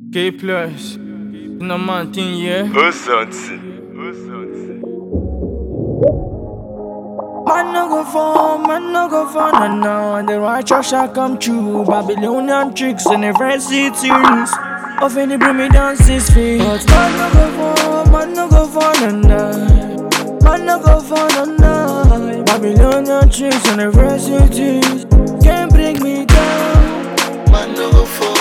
K plus, no man thing, yeah. Man no go for, no, no. And the righteous shall come true. Babylonian tricks and every cities. Of any bring me down 6 feet. But man no go for, no, no. Man no go for, no, no. Babylonian tricks and every cities can't bring me down. Man no go for,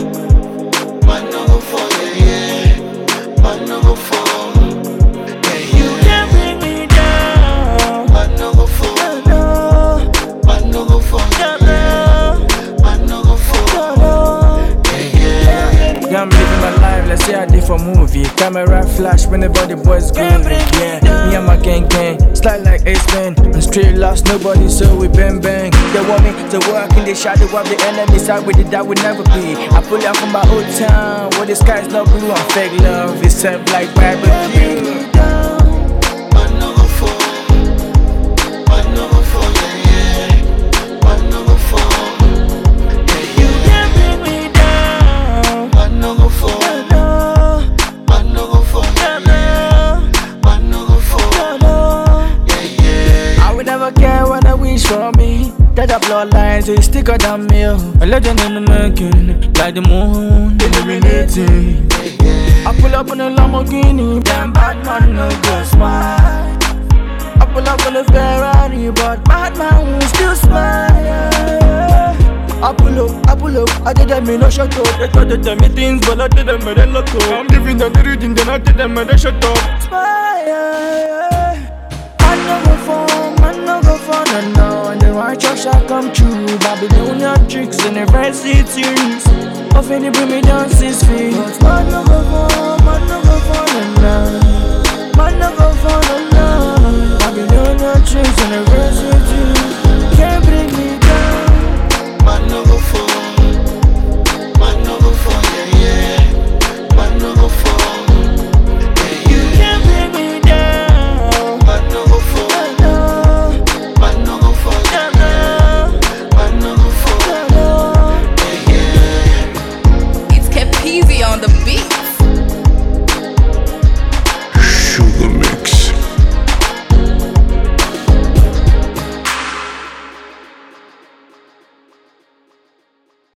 yeah, yeah. Man no go for, yeah, You yeah. can't bring me down. Man no go for, No, man no go for, no, yeah, no, yeah. Man no go for, no. yeah, yeah. Yeah, I'm living my life, let's say I did for movie. Camera flash whenever the boys groovy. Yeah, me and my gang, slide like Ace-Man. I'm straight lost, nobody, so we bang bang. They want me to work in the shadow of the enemy side with it, that would never be. I pull out from my old town, where the sky's not blue and fake love. It's served like barbecue. Man no go for, man no go for, yeah, yeah. Man no go for, yeah, You yeah. can't bring me down. Man no go for, No, man no go for, no, yeah, yeah. no, Man no go for, no, no. yeah, yeah. I would never care what I wish for me. That the bloodlines is thicker than me. A legend in the making, like the moon illuminating. I pull up on a Lamborghini, damn bad man no go smile. I pull up on a Ferrari, but bad man will still smile. I pull up, I tell them me no shut up. They try to tell me things, but I tell them me they look up. I'm giving them the reading, then I tell them me they shut up. Smile. Man no go for, no, no. And the righteous shall come true. Babylonian tricks and every cities. Of any bring me down 6 feet. But man no go for, no, no. Man no go for, no, no. Babylonian tricks and every cities.